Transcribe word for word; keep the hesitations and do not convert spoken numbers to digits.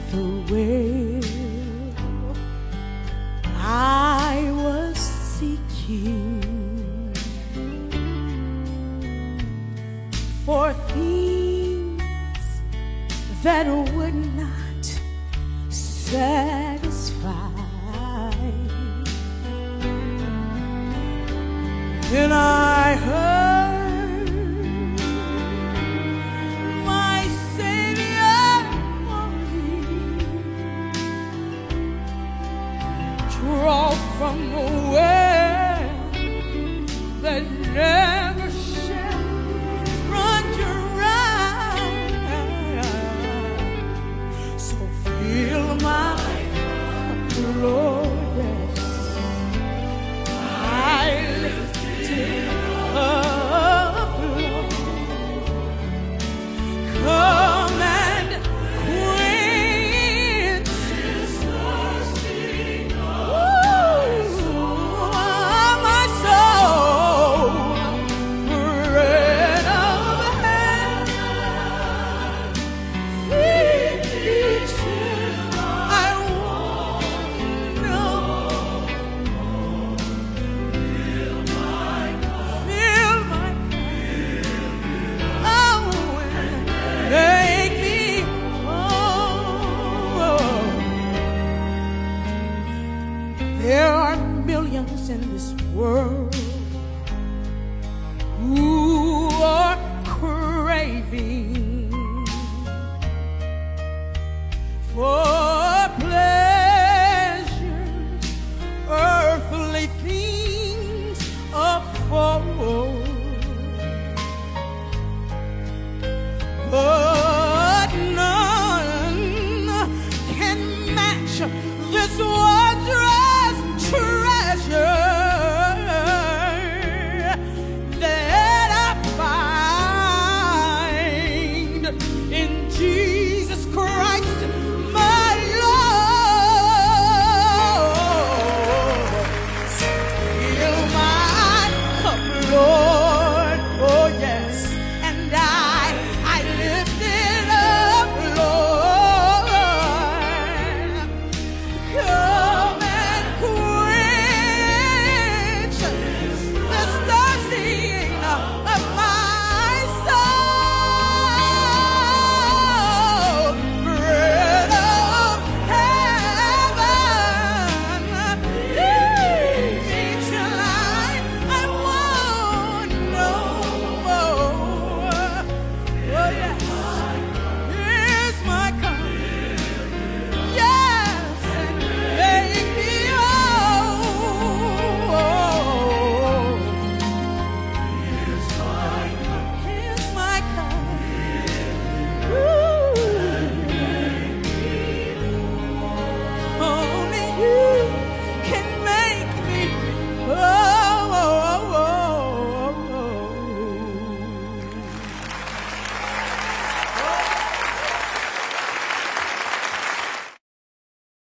the well I was seeking for things that would not satisfy. And I heard my Savior draw from the well that never shall run dry. So fill my cup, Lord, yes. I lift it up, Lord. Come and quench this thirsting soul, my soul. Bread of heaven, feed me till I want no more. Fill my cup, oh, and make me whole. There are millions in this world who are craving for pleasures, earthly things afford, but none can match this one.